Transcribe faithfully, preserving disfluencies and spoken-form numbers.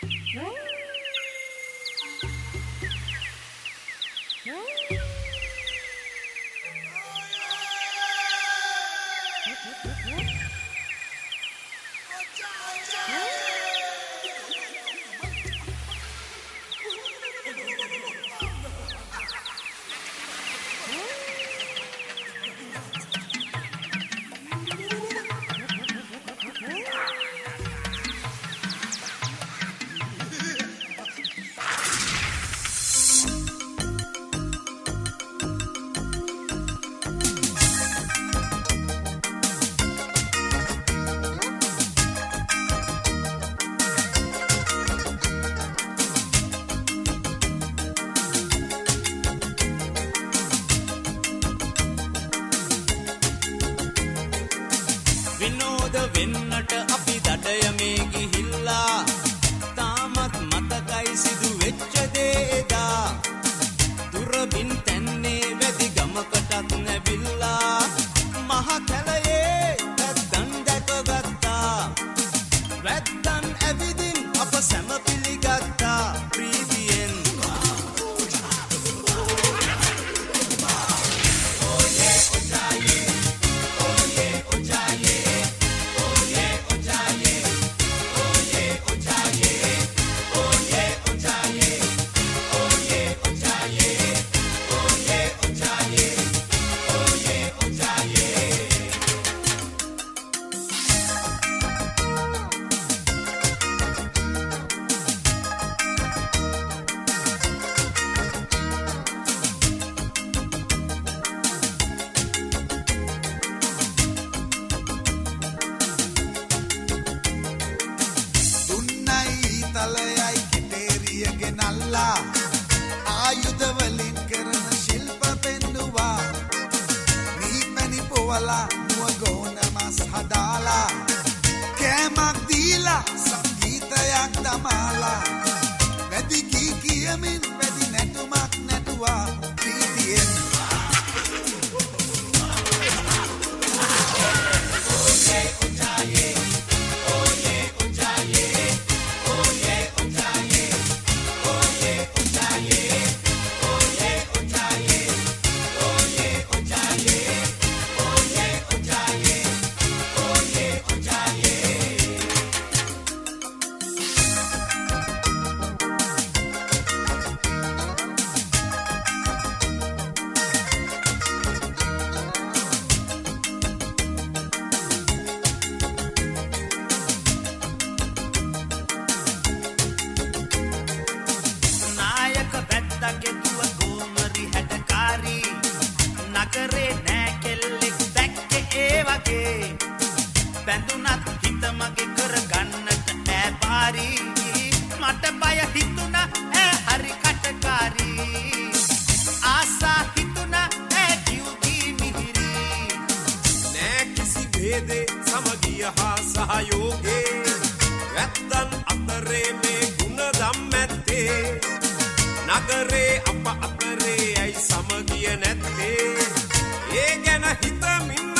විනෝද වෙන්නට අපි දඩයමේ ගිහිල්ලා තාමත් මතකයි සිදු වෙච්ච දේදා දුරබින් තැන්නේ වැදි ගමකටත් නැවිල්ලා මහ කැලයේ වැද්දන් දැකගත්තා වැද්දන් ඇවිදින් අප සැම පිළිගත්තා ප්‍රීතියෙන් තලයයි කිටේරියගේ නල්ලා ආයුධ වලින් කරන ශිල්ප පෙන්නුවා මීපැණි පොවලා මුව ගෝන මස් හදාලා කෑමක් දීලා සංගීතයක් දමාලා වැදි කී කියමින් වැදි නැටුමක් නැටුවා ප්‍රීතියෙන් නගරේ නෑ කෙල්ලෙක් දැක්කේ ඒ වගේ බැඳුනත් හිත මගේ කරගන්නට ඈ පාරි මට බය හිතුණා ඈ හරි කටකාරී ආසා හිතුණා ඈ ජීවිතී මිහිරි නෑ කිසි ભેදේ සමගිය හා සහයෝගේ වැද්දන් අතරේ මේ ගුණ ධම්මැත්තේ නගරේ අප අතරේ ඇයි සමගිය නැත්තේ ඒ ගැන හිතමින්